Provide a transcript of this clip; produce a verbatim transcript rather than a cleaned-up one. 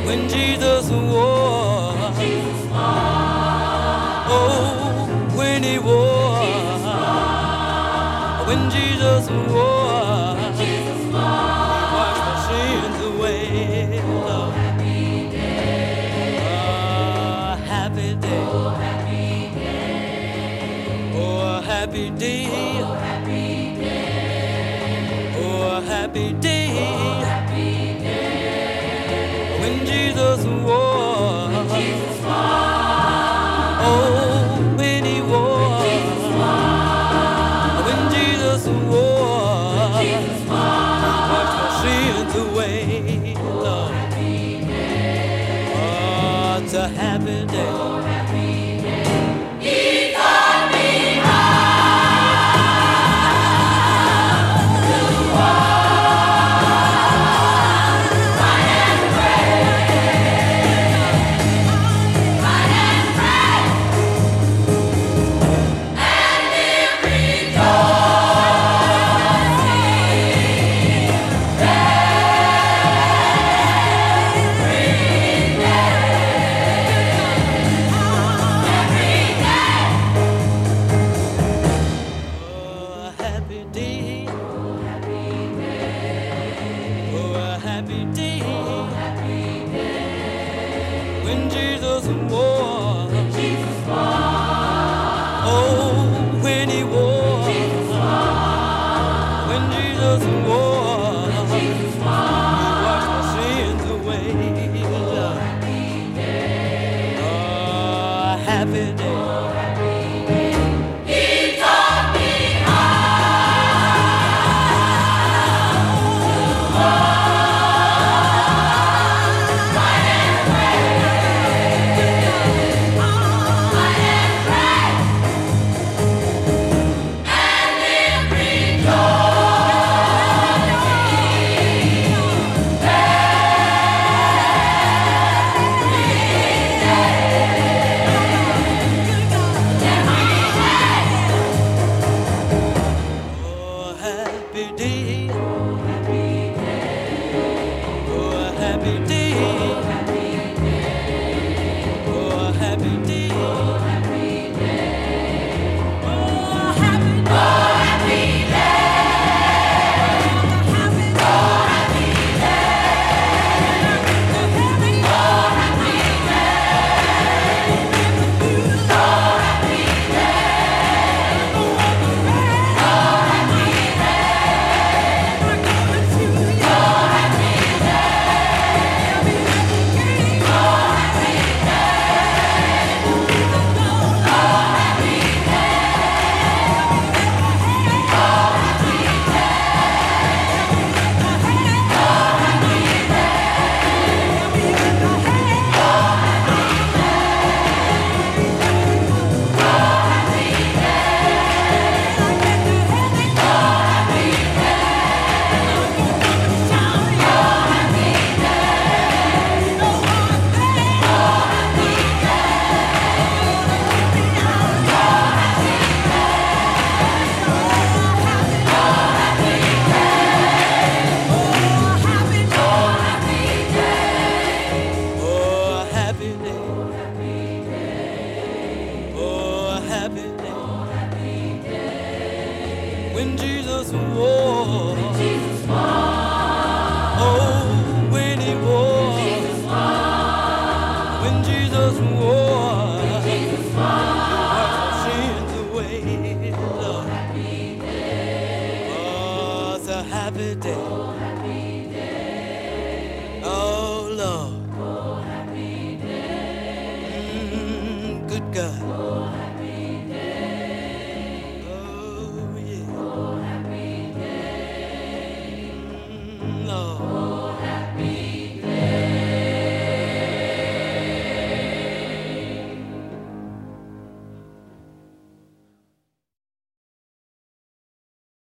when Jesus wore, oh, when he wore, when Jesus wore, he washed my sins away. Oh, happy day, oh, happy day, oh, happy day, oh, happy day, oh, happy day, oh, happy day, when Jesus wore, oh, when he wore, when Jesus wore, washed my sins away. Lord, oh, it's a happy day. Happy day, oh, happy day, when Jesus wore, when Jesus wore, oh, when he wore, Jesus wore, when Jesus wore, Jesus wore, he washed my sins away. Oh, happy day, oh, happy day. When Jesus wore, when Jesus wore, oh, when he wore, Jesus wore, when Jesus wore, Jesus wore, he washed my sins away. Lord, happy day, oh, it's a happy day, oh, happy day, oh Lord, oh, happy day, mm, good God.